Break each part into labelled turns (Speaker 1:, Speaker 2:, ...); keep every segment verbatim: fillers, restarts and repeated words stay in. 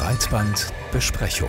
Speaker 1: Breitbandbesprechung.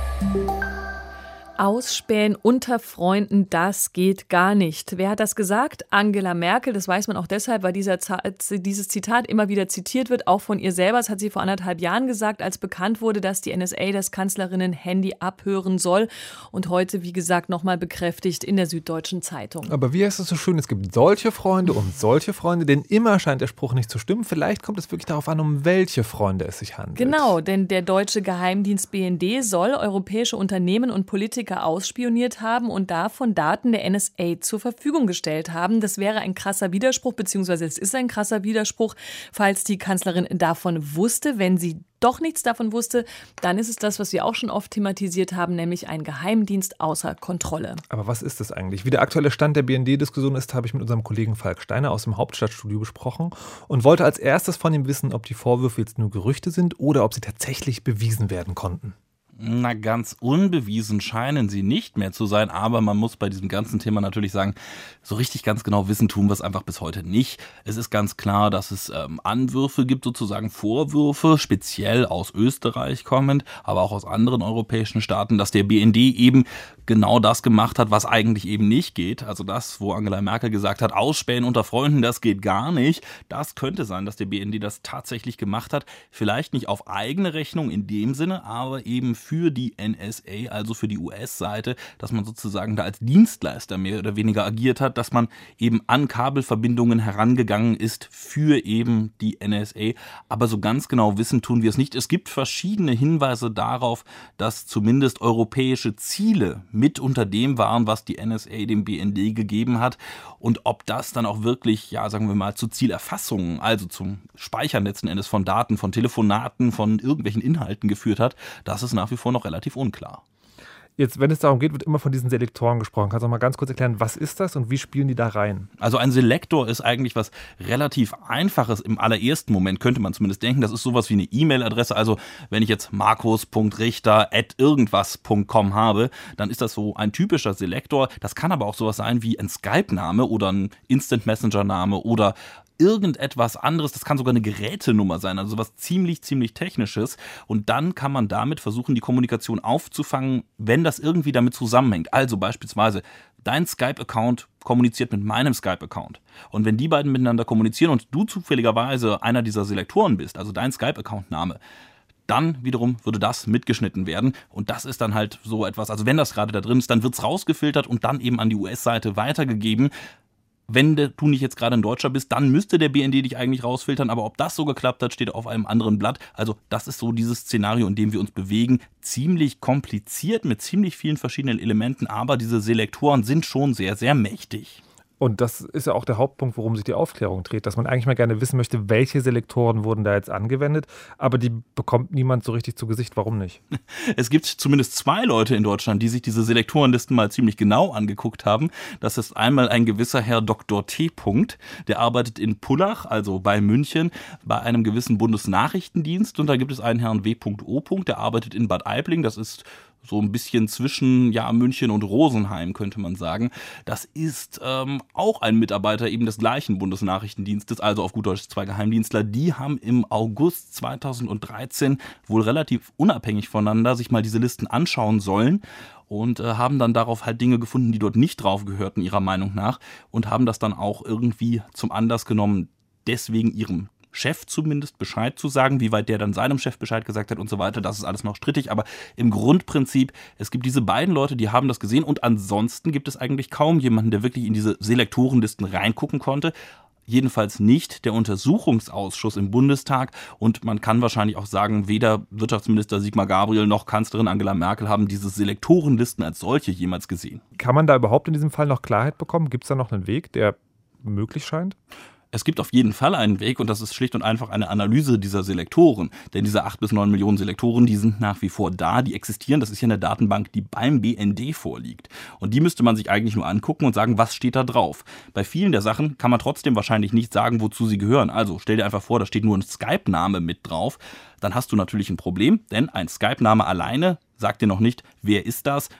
Speaker 2: Ausspähen unter Freunden, das geht gar nicht. Wer hat das gesagt? Angela Merkel. Das weiß man auch deshalb, weil dieser, dieses Zitat immer wieder zitiert wird, auch von ihr selber. Das hat sie vor anderthalb Jahren gesagt, als bekannt wurde, dass die N S A das Kanzlerinnen-Handy abhören soll. Und heute, wie gesagt, nochmal bekräftigt in der Süddeutschen Zeitung.
Speaker 3: Aber wie heißt es so schön, es gibt solche Freunde und solche Freunde, denn immer scheint der Spruch nicht zu stimmen. Vielleicht kommt es wirklich darauf an, um welche Freunde es sich handelt.
Speaker 2: Genau, denn der deutsche Geheimdienst B N D soll europäische Unternehmen und Politiker ausspioniert haben und davon Daten der N S A zur Verfügung gestellt haben. Das wäre ein krasser Widerspruch, beziehungsweise es ist ein krasser Widerspruch, falls die Kanzlerin davon wusste. Wenn sie doch nichts davon wusste, dann ist es das, was wir auch schon oft thematisiert haben, nämlich ein Geheimdienst außer Kontrolle.
Speaker 3: Aber was ist das eigentlich? Wie der aktuelle Stand der B N D-Diskussion ist, habe ich mit unserem Kollegen Falk Steiner aus dem Hauptstadtstudio besprochen und wollte als erstes von ihm wissen, ob die Vorwürfe jetzt nur Gerüchte sind oder ob sie tatsächlich bewiesen werden konnten.
Speaker 4: Na, ganz unbewiesen scheinen sie nicht mehr zu sein, aber man muss bei diesem ganzen Thema natürlich sagen, so richtig ganz genau wissen tun wir es einfach bis heute nicht. Es ist ganz klar, dass es ähm, Anwürfe gibt, sozusagen Vorwürfe, speziell aus Österreich kommend, aber auch aus anderen europäischen Staaten, dass der B N D eben genau das gemacht hat, was eigentlich eben nicht geht. Also das, wo Angela Merkel gesagt hat, Ausspähen unter Freunden, das geht gar nicht. Das könnte sein, dass der B N D das tatsächlich gemacht hat. Vielleicht nicht auf eigene Rechnung in dem Sinne, aber eben für die N S A, also für die U S-Seite, dass man sozusagen da als Dienstleister mehr oder weniger agiert hat, dass man eben an Kabelverbindungen herangegangen ist für eben die N S A. Aber so ganz genau wissen tun wir es nicht. Es gibt verschiedene Hinweise darauf, dass zumindest europäische Ziele mit unter dem waren, was die N S A dem B N D gegeben hat. Und ob das dann auch wirklich, ja, sagen wir mal, zu Zielerfassungen, also zum Speichern letzten Endes von Daten, von Telefonaten, von irgendwelchen Inhalten geführt hat, das ist nach wie vor noch relativ unklar.
Speaker 3: Jetzt, wenn es darum geht, wird immer von diesen Selektoren gesprochen. Kannst du noch mal ganz kurz erklären, was ist das und wie spielen die da rein?
Speaker 4: Also ein Selektor ist eigentlich was relativ Einfaches im allerersten Moment, könnte man zumindest denken. Das ist sowas wie eine E-Mail-Adresse. Also wenn ich jetzt markus punkt richter at irgendwas punkt com habe, dann ist das so ein typischer Selektor. Das kann aber auch sowas sein wie ein Skype-Name oder ein Instant-Messenger-Name oder irgendetwas anderes, das kann sogar eine Gerätenummer sein, also was ziemlich, ziemlich Technisches. Und dann kann man damit versuchen, die Kommunikation aufzufangen, wenn das irgendwie damit zusammenhängt. Also beispielsweise, dein Skype-Account kommuniziert mit meinem Skype-Account. Und wenn die beiden miteinander kommunizieren und du zufälligerweise einer dieser Selektoren bist, also dein Skype-Account-Name, dann wiederum würde das mitgeschnitten werden. Und das ist dann halt so etwas, also wenn das gerade da drin ist, dann wird es rausgefiltert und dann eben an die U S-Seite weitergegeben. Wenn du nicht jetzt gerade ein Deutscher bist, dann müsste der B N D dich eigentlich rausfiltern. Aber ob das so geklappt hat, steht auf einem anderen Blatt. Also das ist so dieses Szenario, in dem wir uns bewegen. Ziemlich kompliziert mit ziemlich vielen verschiedenen Elementen. Aber diese Selektoren sind schon sehr, sehr mächtig.
Speaker 3: Und das ist ja auch der Hauptpunkt, worum sich die Aufklärung dreht, dass man eigentlich mal gerne wissen möchte, welche Selektoren wurden da jetzt angewendet, aber die bekommt niemand so richtig zu Gesicht. Warum nicht?
Speaker 4: Es gibt zumindest zwei Leute in Deutschland, die sich diese Selektorenlisten mal ziemlich genau angeguckt haben. Das ist einmal ein gewisser Herr Doktor T. Der arbeitet in Pullach, also bei München, bei einem gewissen Bundesnachrichtendienst. Und da gibt es einen Herrn W. O. Der arbeitet in Bad Aibling. Das ist so ein bisschen zwischen ja, München und Rosenheim, könnte man sagen. Das ist ähm, auch ein Mitarbeiter eben des gleichen Bundesnachrichtendienstes, also auf gut Deutsch zwei Geheimdienstler. Die haben im August zweitausenddreizehn wohl relativ unabhängig voneinander sich mal diese Listen anschauen sollen und äh, haben dann darauf halt Dinge gefunden, die dort nicht drauf gehörten, ihrer Meinung nach, und haben das dann auch irgendwie zum Anlass genommen, deswegen ihrem Chef zumindest Bescheid zu sagen, wie weit der dann seinem Chef Bescheid gesagt hat und so weiter. Das ist alles noch strittig, aber im Grundprinzip, es gibt diese beiden Leute, die haben das gesehen und ansonsten gibt es eigentlich kaum jemanden, der wirklich in diese Selektorenlisten reingucken konnte. Jedenfalls nicht der Untersuchungsausschuss im Bundestag und man kann wahrscheinlich auch sagen, weder Wirtschaftsminister Sigmar Gabriel noch Kanzlerin Angela Merkel haben diese Selektorenlisten als solche jemals gesehen.
Speaker 3: Kann man da überhaupt in diesem Fall noch Klarheit bekommen? Gibt es da noch einen Weg, der möglich scheint?
Speaker 4: Es gibt auf jeden Fall einen Weg und das ist schlicht und einfach eine Analyse dieser Selektoren. Denn diese acht bis neun Millionen Selektoren, die sind nach wie vor da, die existieren. Das ist ja eine Datenbank, die beim B N D vorliegt. Und die müsste man sich eigentlich nur angucken und sagen, was steht da drauf. Bei vielen der Sachen kann man trotzdem wahrscheinlich nicht sagen, wozu sie gehören. Also stell dir einfach vor, da steht nur ein Skype-Name mit drauf. Dann hast du natürlich ein Problem, denn ein Skype-Name alleine sagt dir noch nicht, wer ist das,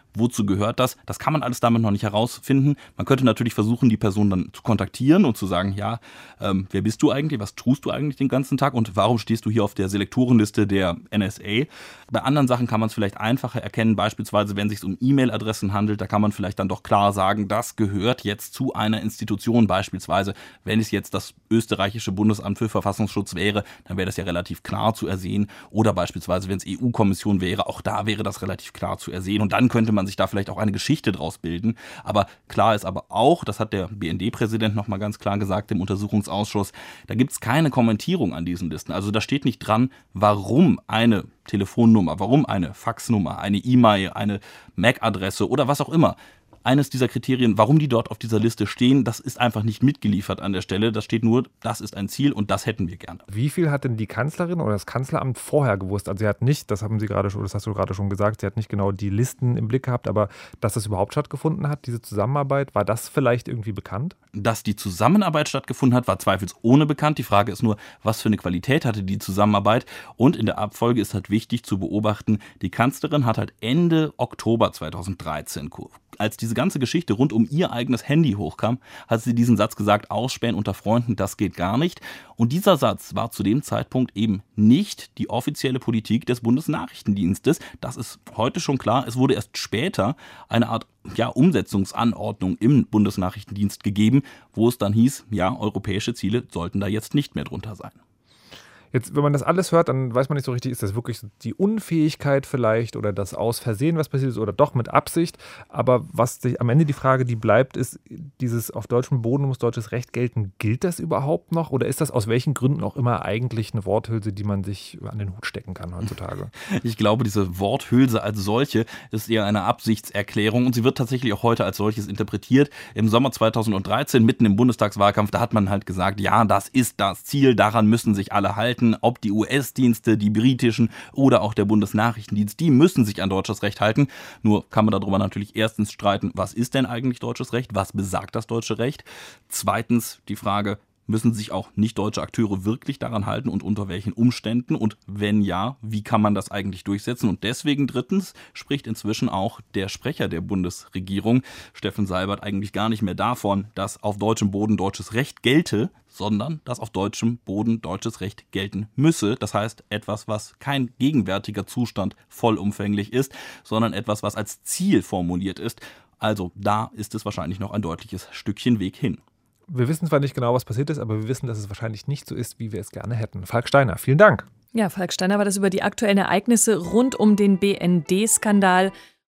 Speaker 4: wozu gehört das? Das kann man alles damit noch nicht herausfinden. Man könnte natürlich versuchen, die Person dann zu kontaktieren und zu sagen, ja, ähm, wer bist du eigentlich, was tust du eigentlich den ganzen Tag und warum stehst du hier auf der Selektorenliste der N S A? Bei anderen Sachen kann man es vielleicht einfacher erkennen, beispielsweise wenn es sich um E-Mail-Adressen handelt, da kann man vielleicht dann doch klar sagen, das gehört jetzt zu einer Institution, beispielsweise wenn es jetzt das österreichische Bundesamt für Verfassungsschutz wäre, dann wäre das ja relativ klar zu ersehen, oder beispielsweise wenn es E U-Kommission wäre, auch da wäre das relativ klar zu ersehen und dann könnte man sich da vielleicht auch eine Geschichte draus bilden. Aber klar ist aber auch, das hat der B N D-Präsident nochmal ganz klar gesagt im Untersuchungsausschuss, da gibt es keine Kommentierung an diesen Listen. Also da steht nicht dran, warum eine Telefonnummer, warum eine Faxnummer, eine E-Mail, eine M A C-Adresse oder was auch immer. Eines dieser Kriterien, warum die dort auf dieser Liste stehen, das ist einfach nicht mitgeliefert an der Stelle. Das steht nur, das ist ein Ziel und das hätten wir gerne.
Speaker 3: Wie viel hat denn die Kanzlerin oder das Kanzleramt vorher gewusst? Also sie hat nicht, das haben Sie gerade schon, das hast du gerade schon gesagt, sie hat nicht genau die Listen im Blick gehabt, aber dass das überhaupt stattgefunden hat, diese Zusammenarbeit, war das vielleicht irgendwie bekannt?
Speaker 4: Dass die Zusammenarbeit stattgefunden hat, war zweifelsohne bekannt. Die Frage ist nur, was für eine Qualität hatte die Zusammenarbeit? Und in der Abfolge ist halt wichtig zu beobachten, die Kanzlerin hat halt Ende Oktober zweitausenddreizehn, als diese ganze Geschichte rund um ihr eigenes Handy hochkam, hat sie diesen Satz gesagt, ausspähen unter Freunden, das geht gar nicht. Und dieser Satz war zu dem Zeitpunkt eben nicht die offizielle Politik des Bundesnachrichtendienstes. Das ist heute schon klar. Es wurde erst später eine Art ja, Umsetzungsanordnung im Bundesnachrichtendienst gegeben, wo es dann hieß, ja, europäische Ziele sollten da jetzt nicht mehr drunter sein.
Speaker 3: Jetzt, wenn man das alles hört, dann weiß man nicht so richtig, ist das wirklich die Unfähigkeit vielleicht oder das aus Versehen, was passiert ist, oder doch mit Absicht. Aber was sich am Ende die Frage, die bleibt, ist, dieses auf deutschem Boden muss deutsches Recht gelten. Gilt das überhaupt noch? Oder ist das aus welchen Gründen auch immer eigentlich eine Worthülse, die man sich an den Hut stecken kann heutzutage?
Speaker 4: Ich glaube, diese Worthülse als solche ist eher eine Absichtserklärung und sie wird tatsächlich auch heute als solches interpretiert. Im Sommer zweitausenddreizehn, mitten im Bundestagswahlkampf, da hat man halt gesagt, ja, das ist das Ziel, daran müssen sich alle halten. Ob die U S-Dienste, die britischen oder auch der Bundesnachrichtendienst, die müssen sich an deutsches Recht halten. Nur kann man darüber natürlich erstens streiten, was ist denn eigentlich deutsches Recht? Was besagt das deutsche Recht? Zweitens die Frage, müssen sich auch nicht-deutsche Akteure wirklich daran halten und unter welchen Umständen? Und wenn ja, wie kann man das eigentlich durchsetzen? Und deswegen drittens spricht inzwischen auch der Sprecher der Bundesregierung, Steffen Seibert, eigentlich gar nicht mehr davon, dass auf deutschem Boden deutsches Recht gelte, sondern dass auf deutschem Boden deutsches Recht gelten müsse. Das heißt, etwas, was kein gegenwärtiger Zustand vollumfänglich ist, sondern etwas, was als Ziel formuliert ist. Also da ist es wahrscheinlich noch ein deutliches Stückchen Weg hin.
Speaker 3: Wir wissen zwar nicht genau, was passiert ist, aber wir wissen, dass es wahrscheinlich nicht so ist, wie wir es gerne hätten. Falk Steiner, vielen Dank.
Speaker 2: Ja, Falk Steiner war das über die aktuellen Ereignisse rund um den B N D-Skandal.